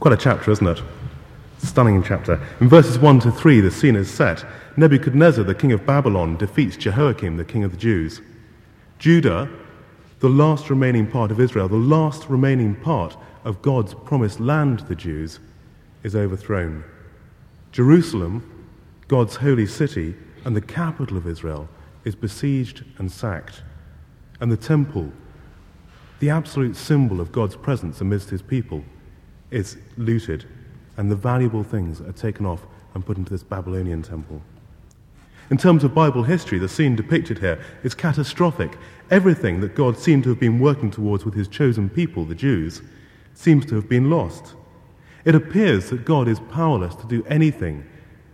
quite a chapter, isn't it? Stunning chapter. In verses 1 to 3, the scene is set. Nebuchadnezzar, the king of Babylon, defeats Jehoiakim, the king of the Jews. Judah, the last remaining part of Israel, the last remaining part of God's promised land to the Jews, is overthrown. Jerusalem, God's holy city and the capital of Israel, is besieged and sacked. And the temple, the absolute symbol of God's presence amidst his people, is looted, and the valuable things are taken off and put into this Babylonian temple. In terms of Bible history, the scene depicted here is catastrophic. Everything that God seemed to have been working towards with his chosen people, the Jews, seems to have been lost. It appears that God is powerless to do anything.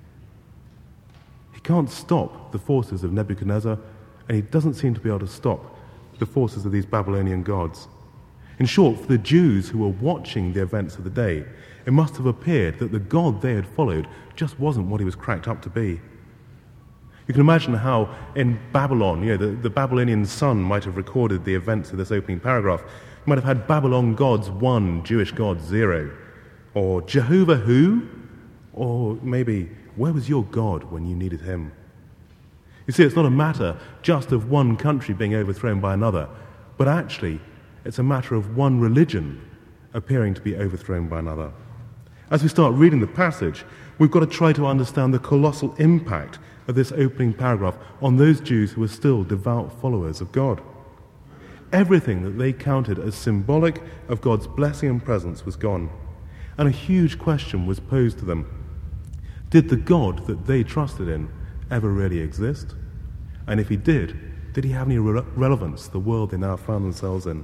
He can't stop the forces of Nebuchadnezzar, and he doesn't seem to be able to stop the forces of these Babylonian gods. In short, for the Jews who were watching the events of the day, it must have appeared that the God they had followed just wasn't what he was cracked up to be. You can imagine how in Babylon, the Babylonian sun might have recorded the events of this opening paragraph. You might have had Babylon gods 1, Jewish gods 0, or Jehovah who? Or maybe, where was your God when you needed him? You see, it's not a matter just of one country being overthrown by another, but actually it's a matter of one religion appearing to be overthrown by another. As we start reading the passage, we've got to try to understand the colossal impact of this opening paragraph on those Jews who were still devout followers of God. Everything that they counted as symbolic of God's blessing and presence was gone, and a huge question was posed to them. Did the God that they trusted in ever really exist? And if he did he have any relevance to the world they now found themselves in?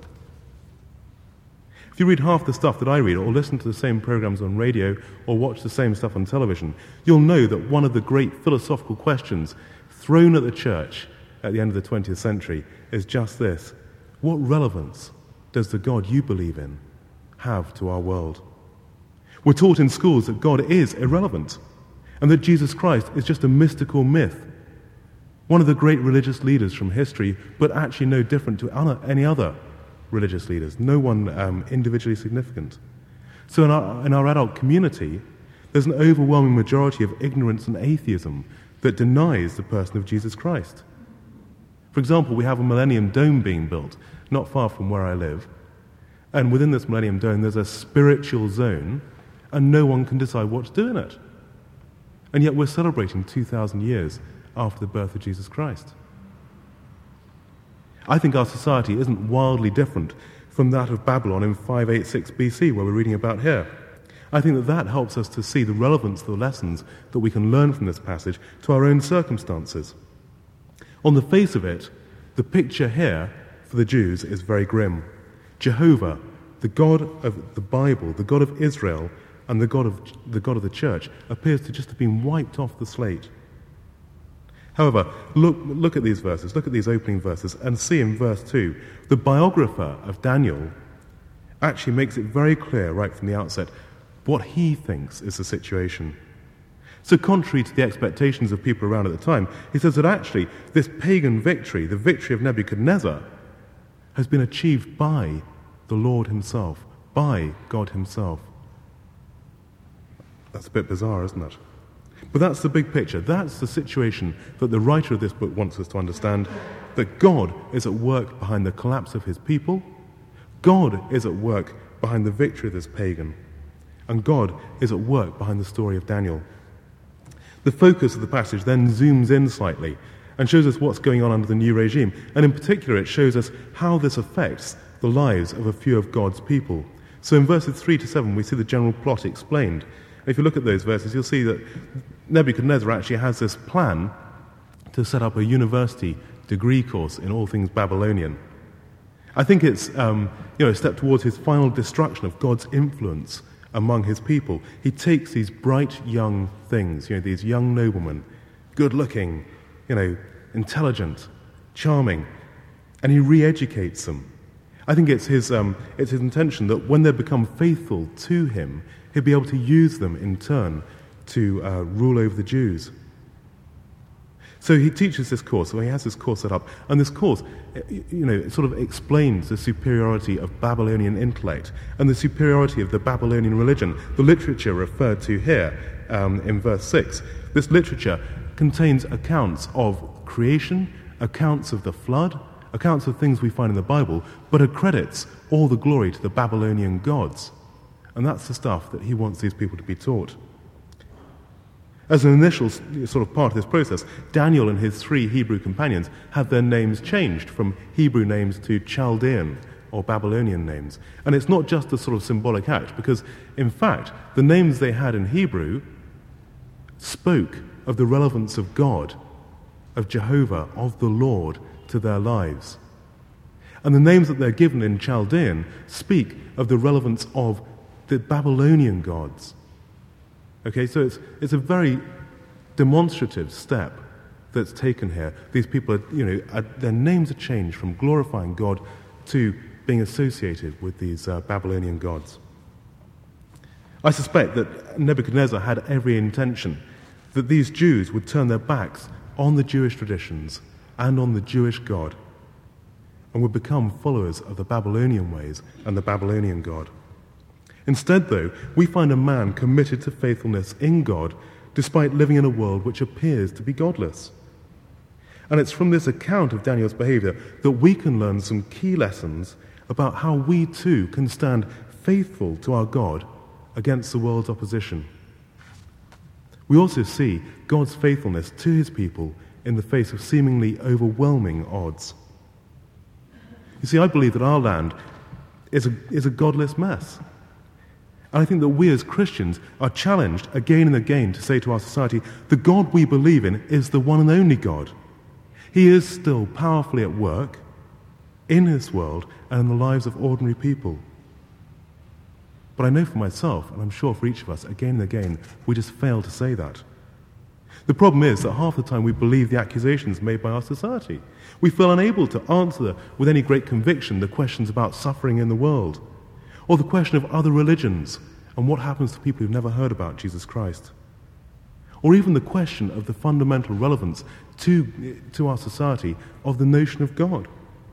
If you read half the stuff that I read, or listen to the same programs on radio, or watch the same stuff on television, you'll know that one of the great philosophical questions thrown at the church at the end of the 20th century is just this: what relevance does the God you believe in have to our world? We're taught in schools that God is irrelevant, and that Jesus Christ is just a mystical myth, one of the great religious leaders from history, but actually no different to any other religious leaders, no one individually significant. So in our adult community, there's an overwhelming majority of ignorance and atheism that denies the person of Jesus Christ. For example, we have a Millennium Dome being built not far from where I live, and within this Millennium Dome there's a spiritual zone, and no one can decide what to do in it. And yet we're celebrating 2,000 years after the birth of Jesus Christ. I think our society isn't wildly different from that of Babylon in 586 BC, where we're reading about here. I think that helps us to see the relevance of the lessons that we can learn from this passage to our own circumstances. On the face of it, the picture here for the Jews is very grim. Jehovah, the God of the Bible, the God of Israel, and the God of the church, appears to just have been wiped off the slate. However, look at these verses, look at these opening verses, and see in verse 2, the biographer of Daniel actually makes it very clear right from the outset what he thinks is the situation. So contrary to the expectations of people around at the time, he says that actually this pagan victory, the victory of Nebuchadnezzar, has been achieved by the Lord himself, by God himself. That's a bit bizarre, isn't it? But that's the big picture. That's the situation that the writer of this book wants us to understand, that God is at work behind the collapse of his people, God is at work behind the victory of this pagan, and God is at work behind the story of Daniel. The focus of the passage then zooms in slightly and shows us what's going on under the new regime, and in particular it shows us how this affects the lives of a few of God's people. So in verses 3 to 7 we see the general plot explained. If you look at those verses, you'll see that Nebuchadnezzar actually has this plan to set up a university degree course in all things Babylonian. I think it's a step towards his final destruction of God's influence among his people. He takes these bright young things, these young noblemen, good-looking, intelligent, charming, and he re-educates them. I think it's his intention that when they become faithful to him, he'll be able to use them in turn to rule over the Jews. So he teaches this course, or he has this course set up, and this course, it sort of explains the superiority of Babylonian intellect and the superiority of the Babylonian religion, the literature referred to here in verse 6. This literature contains accounts of creation, accounts of the flood, accounts of things we find in the Bible, but accredits all the glory to the Babylonian gods. And that's the stuff that he wants these people to be taught. As an initial sort of part of this process, Daniel and his 3 Hebrew companions had their names changed from Hebrew names to Chaldean or Babylonian names. And it's not just a sort of symbolic act, because, in fact, the names they had in Hebrew spoke of the relevance of God, of Jehovah, of the Lord to their lives. And the names that they're given in Chaldean speak of the relevance of the Babylonian gods. Okay, so it's a very demonstrative step that's taken here. These people their names are changed from glorifying God to being associated with these Babylonian gods. I suspect that Nebuchadnezzar had every intention that these Jews would turn their backs on the Jewish traditions and on the Jewish God, and would become followers of the Babylonian ways and the Babylonian God. Instead, though, we find a man committed to faithfulness in God despite living in a world which appears to be godless. And it's from this account of Daniel's behavior that we can learn some key lessons about how we too can stand faithful to our God against the world's opposition. We also see God's faithfulness to his people in the face of seemingly overwhelming odds. You see, I believe that our land is a godless mess. And I think that we as Christians are challenged again and again to say to our society, the God we believe in is the one and only God. He is still powerfully at work in this world and in the lives of ordinary people. But I know for myself, and I'm sure for each of us, again and again, we just fail to say that. The problem is that half the time we believe the accusations made by our society. We feel unable to answer with any great conviction the questions about suffering in the world, or the question of other religions and what happens to people who've never heard about Jesus Christ, or even the question of the fundamental relevance to our society of the notion of God.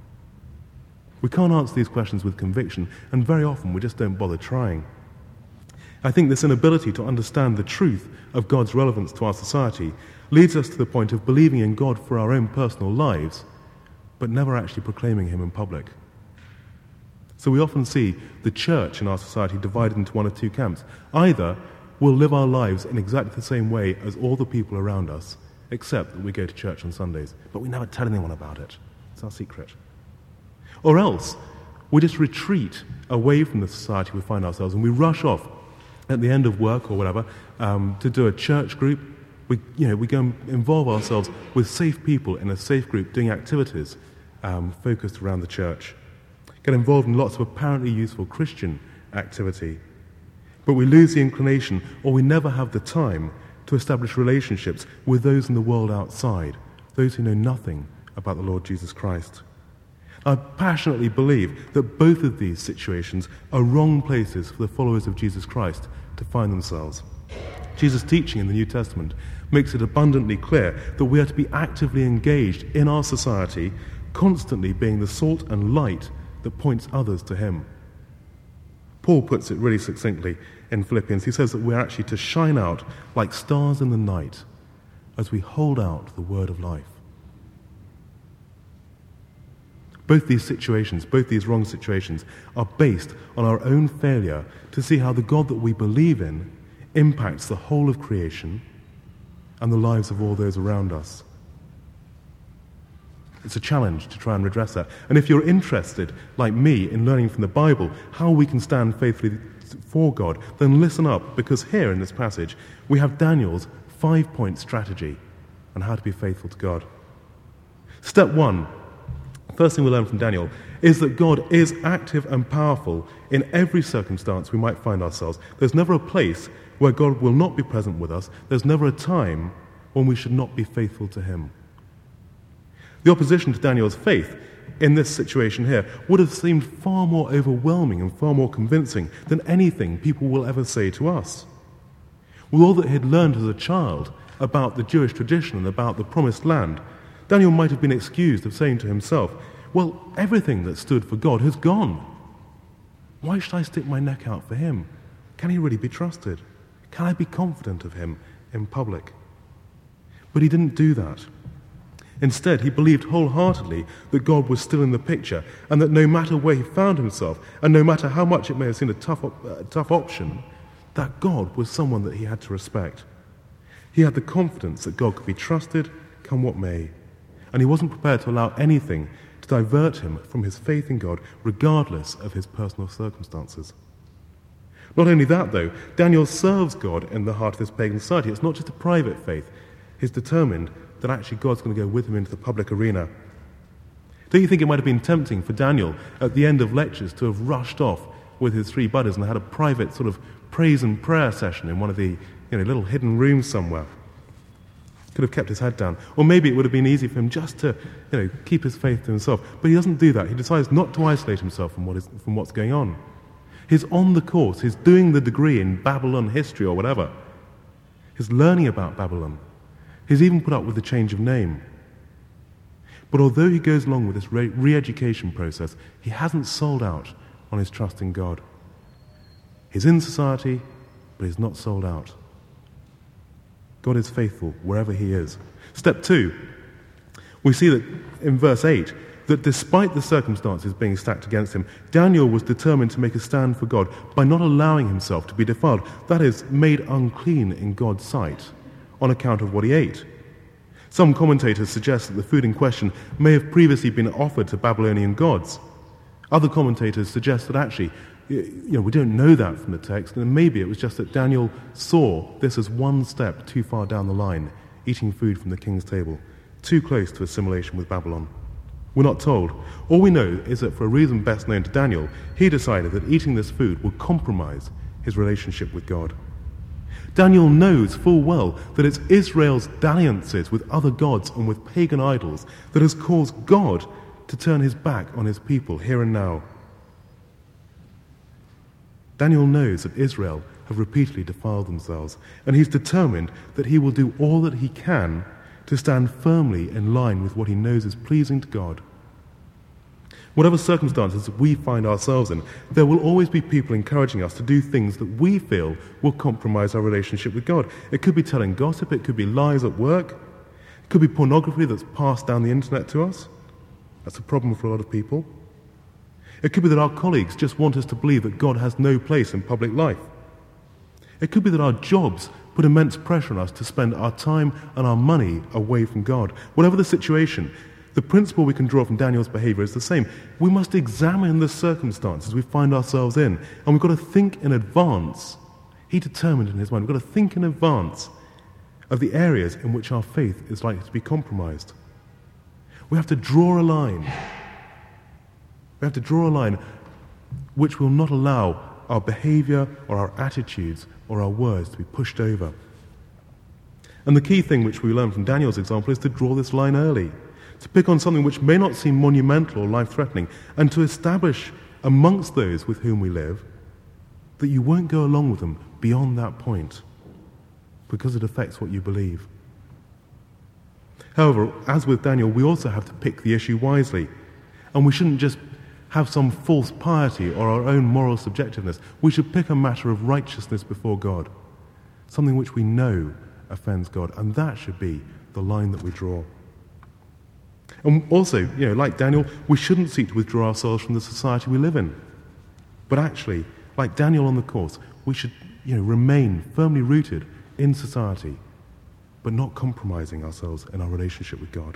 We can't answer these questions with conviction, and very often we just don't bother trying. I think this inability to understand the truth of God's relevance to our society leads us to the point of believing in God for our own personal lives, but never actually proclaiming him in public. So we often see the church in our society divided into one of 2 camps. Either we'll live our lives in exactly the same way as all the people around us, except that we go to church on Sundays, but we never tell anyone about it. It's our secret. Or else we just retreat away from the society we find ourselves, and we rush off at the end of work or whatever to do a church group. We go and involve ourselves with safe people in a safe group doing activities focused around the church. Get involved in lots of apparently useful Christian activity. But we lose the inclination, or we never have the time to establish relationships with those in the world outside, those who know nothing about the Lord Jesus Christ. I passionately believe that both of these situations are wrong places for the followers of Jesus Christ to find themselves. Jesus' teaching in the New Testament makes it abundantly clear that we are to be actively engaged in our society, constantly being the salt and light that points others to him. Paul puts it really succinctly in Philippians. He says that we're actually to shine out like stars in the night as we hold out the word of life. Both these situations, both these wrong situations, are based on our own failure to see how the God that we believe in impacts the whole of creation and the lives of all those around us. It's a challenge to try and redress that. And if you're interested, like me, in learning from the Bible how we can stand faithfully for God, then listen up, because here in this passage we have Daniel's 5-point strategy on how to be faithful to God. Step 1, first thing we learn from Daniel, is that God is active and powerful in every circumstance we might find ourselves. There's never a place where God will not be present with us. There's never a time when we should not be faithful to him. The opposition to Daniel's faith in this situation here would have seemed far more overwhelming and far more convincing than anything people will ever say to us. With all that he had learned as a child about the Jewish tradition and about the promised land, Daniel might have been excused of saying to himself, well, everything that stood for God has gone. Why should I stick my neck out for him? Can he really be trusted? Can I be confident of him in public? But he didn't do that. Instead, he believed wholeheartedly that God was still in the picture, and that no matter where he found himself, and no matter how much it may have seemed a tough option, that God was someone that he had to respect. He had the confidence that God could be trusted, come what may, and he wasn't prepared to allow anything to divert him from his faith in God, regardless of his personal circumstances. Not only that, though, Daniel serves God in the heart of this pagan society. It's not just a private faith. He's determined that actually God's going to go with him into the public arena. Don't you think it might have been tempting for Daniel at the end of lectures to have rushed off with his 3 buddies and had a private sort of praise and prayer session in one of the little hidden rooms somewhere? Could have kept his head down. Or maybe it would have been easy for him just to keep his faith to himself. But he doesn't do that. He decides not to isolate himself from what's going on. He's on the course. He's doing the degree in Babylon history or whatever. He's learning about Babylon. He's even put up with the change of name. But although he goes along with this re-education process, he hasn't sold out on his trust in God. He's in society, but he's not sold out. God is faithful wherever he is. Step 2, we see that in verse 8, that despite the circumstances being stacked against him, Daniel was determined to make a stand for God by not allowing himself to be defiled, that is, made unclean in God's sight, on account of what he ate. Some commentators suggest that the food in question may have previously been offered to Babylonian gods. Other commentators suggest that actually, we don't know that from the text, and maybe it was just that Daniel saw this as one step too far down the line, eating food from the king's table, too close to assimilation with Babylon. We're not told. All we know is that for a reason best known to Daniel, he decided that eating this food would compromise his relationship with God. Daniel knows full well that it's Israel's dalliances with other gods and with pagan idols that has caused God to turn his back on his people here and now. Daniel knows that Israel have repeatedly defiled themselves, and he's determined that he will do all that he can to stand firmly in line with what he knows is pleasing to God. Whatever circumstances we find ourselves in, there will always be people encouraging us to do things that we feel will compromise our relationship with God. It could be telling gossip, it could be lies at work, it could be pornography that's passed down the internet to us. That's a problem for a lot of people. It could be that our colleagues just want us to believe that God has no place in public life. It could be that our jobs put immense pressure on us to spend our time and our money away from God. Whatever the situation, the principle we can draw from Daniel's behavior is the same. We must examine the circumstances we find ourselves in, and we've got to think in advance. He determined in his mind, we've got to think in advance of the areas in which our faith is likely to be compromised. We have to draw a line. We have to draw a line which will not allow our behavior or our attitudes or our words to be pushed over. And the key thing which we learn from Daniel's example is to draw this line early, to pick on something which may not seem monumental or life-threatening, and to establish amongst those with whom we live that you won't go along with them beyond that point because it affects what you believe. However, as with Daniel, we also have to pick the issue wisely, and we shouldn't just have some false piety or our own moral subjectiveness. We should pick a matter of righteousness before God, something which we know offends God, and that should be the line that we draw. And also, like Daniel, we shouldn't seek to withdraw ourselves from the society we live in. But actually, like Daniel on the course, we should remain firmly rooted in society, but not compromising ourselves in our relationship with God.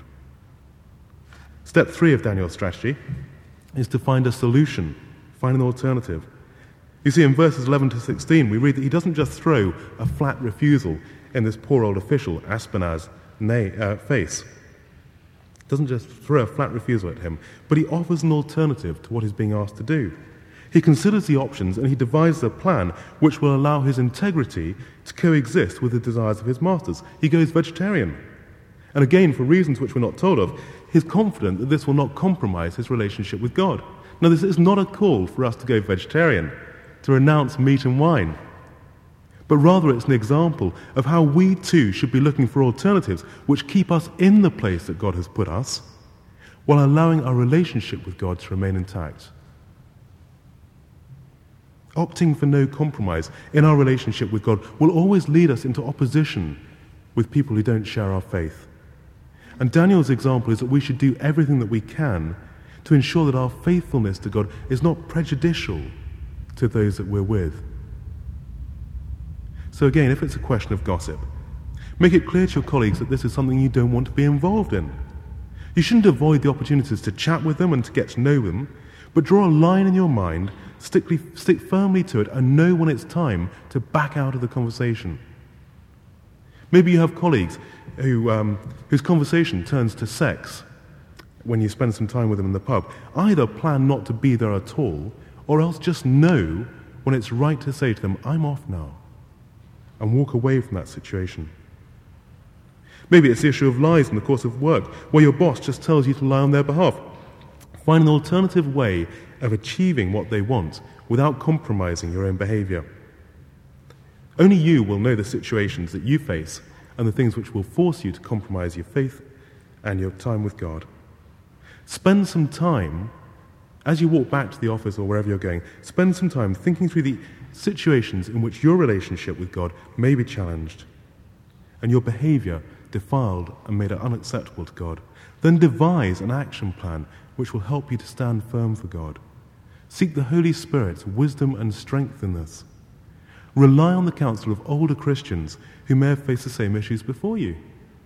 Step 3 of Daniel's strategy is to find a solution, find an alternative. You see, in verses 11 to 16, we read that he doesn't just throw a flat refusal in this poor old official, Aspenaz's face. He doesn't just throw a flat refusal at him, but he offers an alternative to what he's being asked to do. He considers the options and he devises a plan which will allow his integrity to coexist with the desires of his masters. He goes vegetarian. And again, for reasons which we're not told of, he's confident that this will not compromise his relationship with God. Now, this is not a call for us to go vegetarian, to renounce meat and wine. but rather it's an example of how we too should be looking for alternatives which keep us in the place that God has put us, while allowing our relationship with God to remain intact. Opting for no compromise in our relationship with God will always lead us into opposition with people who don't share our faith. And Daniel's example is that we should do everything that we can to ensure that our faithfulness to God is not prejudicial to those that we're with. So again, if it's a question of gossip, make it clear to your colleagues that this is something you don't want to be involved in. You shouldn't avoid the opportunities to chat with them and to get to know them, but draw a line in your mind, stick firmly to it, and know when it's time to back out of the conversation. Maybe you have colleagues whose conversation turns to sex when you spend some time with them in the pub. Either plan not to be there at all, or else just know when it's right to say to them, "I'm off now," and walk away from that situation. Maybe it's the issue of lies in the course of work, where your boss just tells you to lie on their behalf. Find an alternative way of achieving what they want without compromising your own behavior. Only you will know the situations that you face and the things which will force you to compromise your faith and your time with God. Spend some time, as you walk back to the office or wherever you're going, spend some time thinking through the situations in which your relationship with God may be challenged and your behavior defiled and made unacceptable to God. Then devise an action plan which will help you to stand firm for God. Seek the Holy Spirit's wisdom and strength in this. Rely on the counsel of older Christians who may have faced the same issues before you.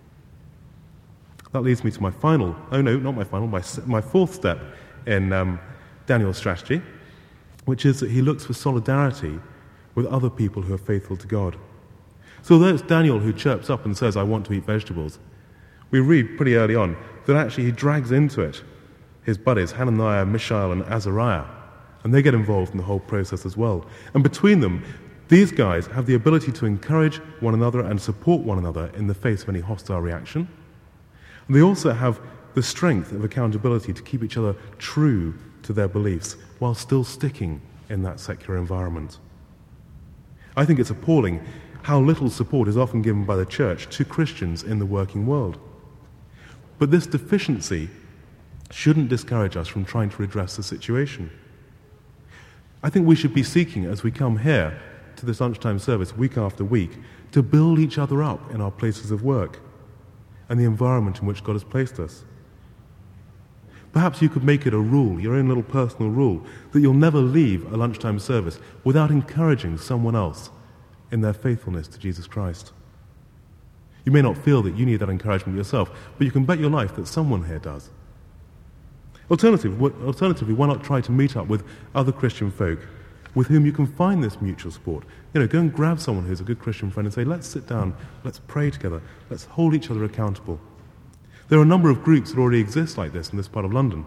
That leads me to my fourth step in Daniel's strategy, which is that he looks for solidarity with other people who are faithful to God. So although it's Daniel who chirps up and says, "I want to eat vegetables," we read pretty early on that actually he drags into it his buddies, Hananiah, Mishael, and Azariah, and they get involved in the whole process as well. And between them, these guys have the ability to encourage one another and support one another in the face of any hostile reaction. And they also have the strength of accountability to keep each other true to their beliefs while still sticking in that secular environment. I think it's appalling how little support is often given by the church to Christians in the working world. But this deficiency shouldn't discourage us from trying to redress the situation. I think we should be seeking, as we come here to this lunchtime service week after week, to build each other up in our places of work and the environment in which God has placed us. Perhaps you could make it a rule, your own little personal rule, that you'll never leave a lunchtime service without encouraging someone else in their faithfulness to Jesus Christ. You may not feel that you need that encouragement yourself, but you can bet your life that someone here does. Alternatively, why not try to meet up with other Christian folk with whom you can find this mutual support? Go and grab someone who's a good Christian friend and say, "Let's sit down, let's pray together, let's hold each other accountable." There are a number of groups that already exist like this in this part of London.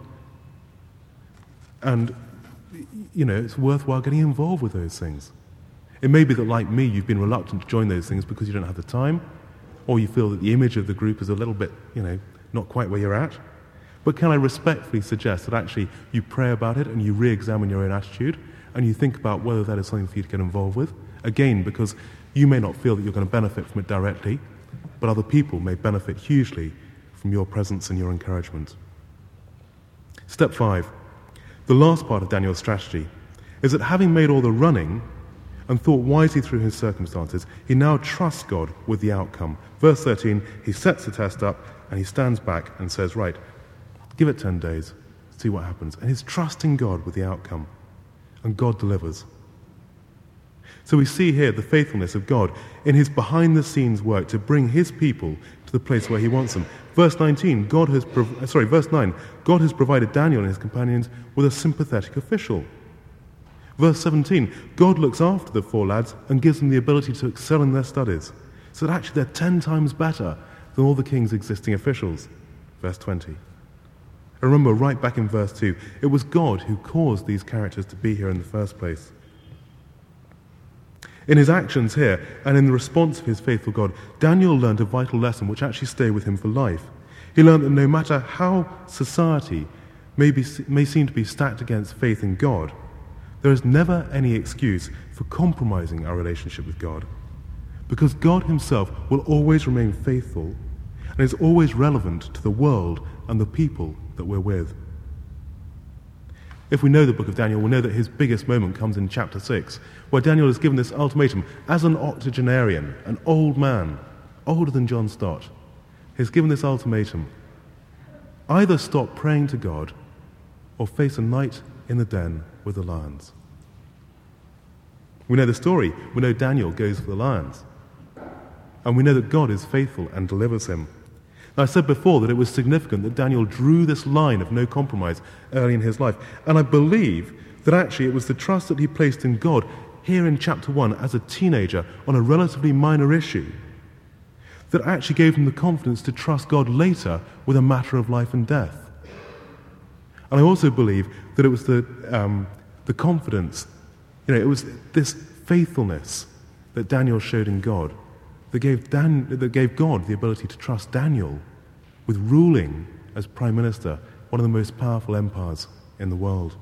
And, it's worthwhile getting involved with those things. It may be that, like me, you've been reluctant to join those things because you don't have the time, or you feel that the image of the group is a little bit, not quite where you're at. But can I respectfully suggest that actually you pray about it and you re-examine your own attitude and you think about whether that is something for you to get involved with? Again, because you may not feel that you're going to benefit from it directly, but other people may benefit hugely from your presence and your encouragement. Step 5, the last part of Daniel's strategy, is that having made all the running and thought wisely through his circumstances, he now trusts God with the outcome. Verse 13, he sets the test up and he stands back and says, "Right, give it 10 days, see what happens." And he's trusting God with the outcome. And God delivers. So we see here the faithfulness of God in his behind-the-scenes work to bring his people to the place where he wants them. Verse 9, God has provided Daniel and his companions with a sympathetic official. Verse 17, God looks after the 4 lads and gives them the ability to excel in their studies, so that actually they're 10 times better than all the king's existing officials. Verse 20. And remember, right back in verse 2, it was God who caused these characters to be here in the first place. In his actions here, and in the response of his faithful God, Daniel learned a vital lesson which actually stayed with him for life. He learned that no matter how society may seem to be stacked against faith in God, there is never any excuse for compromising our relationship with God. because God himself will always remain faithful and is always relevant to the world and the people that we're with. If we know the book of Daniel, we'll know that his biggest moment comes in chapter 6, where Daniel is given this ultimatum as an octogenarian, an old man, older than John Stott. He's given this ultimatum: either stop praying to God or face a night in the den with the lions. We know the story. We know Daniel goes for the lions. And we know that God is faithful and delivers him. Now, I said before that it was significant that Daniel drew this line of no compromise early in his life. And I believe that actually it was the trust that he placed in God here in chapter 1 as a teenager on a relatively minor issue that actually gave him the confidence to trust God later with a matter of life and death. And I also believe that it was the confidence, it was this faithfulness that Daniel showed in God that gave God the ability to trust Daniel with ruling as prime minister one of the most powerful empires in the world.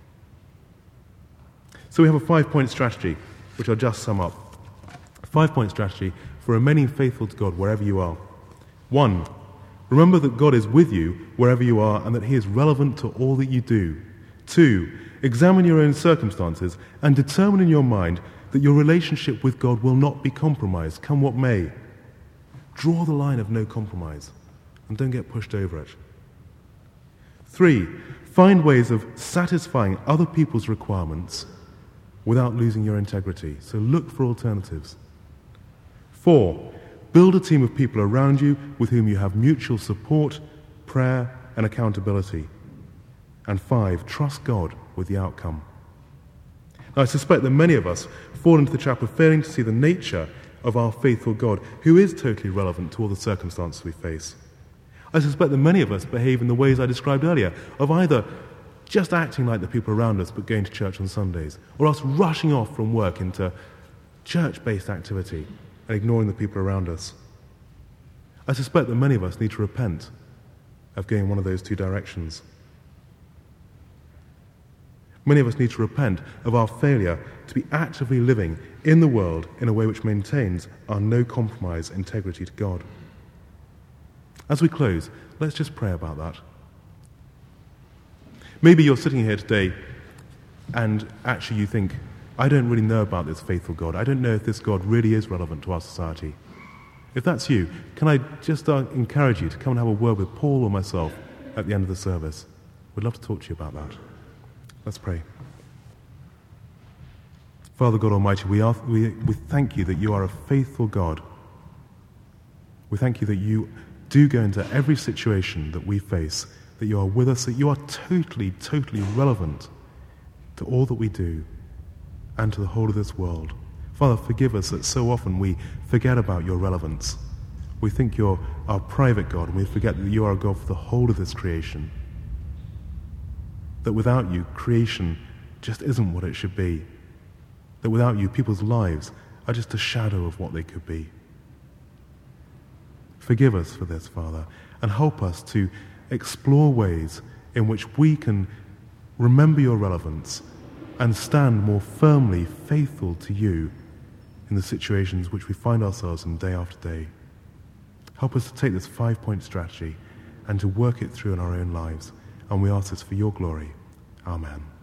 So we have a 5-point strategy, which I'll just sum up. A 5-point strategy for remaining faithful to God wherever you are. 1, remember that God is with you wherever you are and that he is relevant to all that you do. 2, examine your own circumstances and determine in your mind that your relationship with God will not be compromised, come what may. Draw the line of no compromise and don't get pushed over it. 3, find ways of satisfying other people's requirements without losing your integrity. So look for alternatives. 4, build a team of people around you with whom you have mutual support, prayer, and accountability. And 5, trust God with the outcome. Now, I suspect that many of us fall into the trap of failing to see the nature of our faithful God, who is totally relevant to all the circumstances we face. I suspect that many of us behave in the ways I described earlier, of either just acting like the people around us but going to church on Sundays, or else rushing off from work into church-based activity and ignoring the people around us. I suspect that many of us need to repent of going one of those two directions. Many of us need to repent of our failure to be actively living in the world in a way which maintains our no-compromise integrity to God. As we close, let's just pray about that. Maybe you're sitting here today and actually you think, I don't really know about this faithful God. I don't know if this God really is relevant to our society. If that's you, can I just encourage you to come and have a word with Paul or myself at the end of the service? We'd love to talk to you about that. Let's pray. Father God Almighty, we thank you that you are a faithful God. We thank you that you do go into every situation that we face, that you are with us, that you are totally, totally relevant to all that we do and to the whole of this world. Father, forgive us that so often we forget about your relevance. We think you're our private God, and we forget that you are a God for the whole of this creation. That without you, creation just isn't what it should be. That without you, people's lives are just a shadow of what they could be. Forgive us for this, Father, and help us to explore ways in which we can remember your relevance and stand more firmly faithful to you in the situations which we find ourselves in day after day. Help us to take this 5-point strategy and to work it through in our own lives. And we ask this for your glory. Amen.